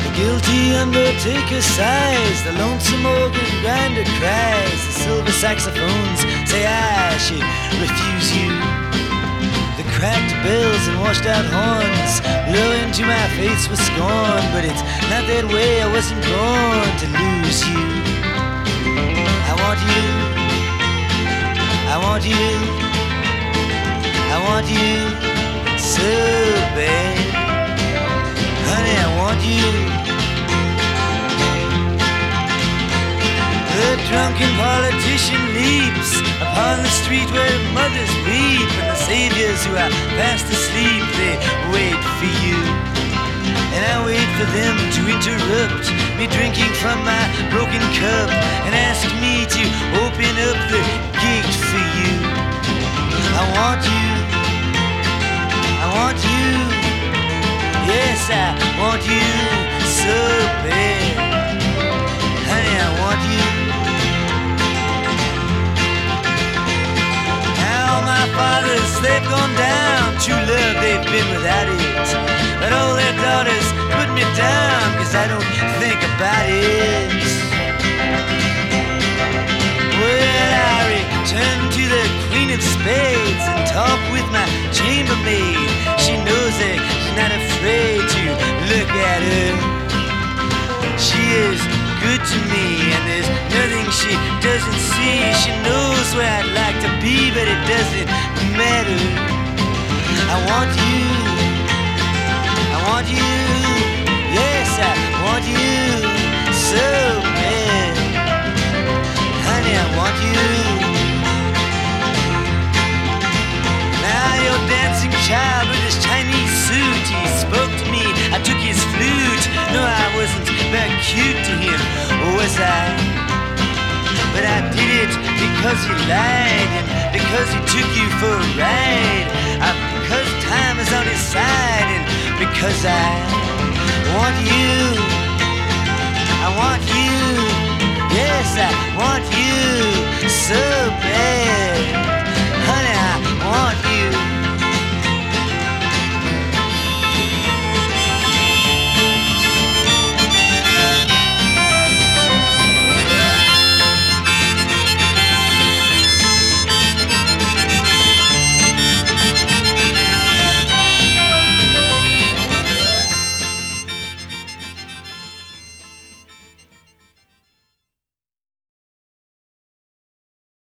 Guilty undertaker sighs, the lonesome organ grinder cries, the silver saxophones say I should refuse you. The cracked bells and washed out horns blow into my face with scorn, but it's not that way, I wasn't born to lose you. I want you, I want you, I want you so bad. Honey, I want you. The drunken politician leaps upon the street where mothers weep, and the saviors who are fast asleep, they wait for you. And I wait for them to interrupt me drinking from my broken cup and ask me to open up the gate for you. I want you, I want you, yes, I want you so bad. Honey, I want you. Now my fathers, they've gone down. True love, they've been without it. But all their daughters put me down, 'cause I don't think about it. Well, I return to the Queen of Spades and talk with my chambermaid. She knows that she's not afraid to look at her. She is good to me, and there's nothing she doesn't see. She knows where I'd like to be, but it doesn't matter. I want you, I want you, yes, I want you so bad. Honey, I want you. Now your dancing child with his Chinese suit, he spoke to me, I took his flute. No, I wasn't very cute to him, was I? But I did it because he lied, and because he took you for a ride, because time is on his side, and because I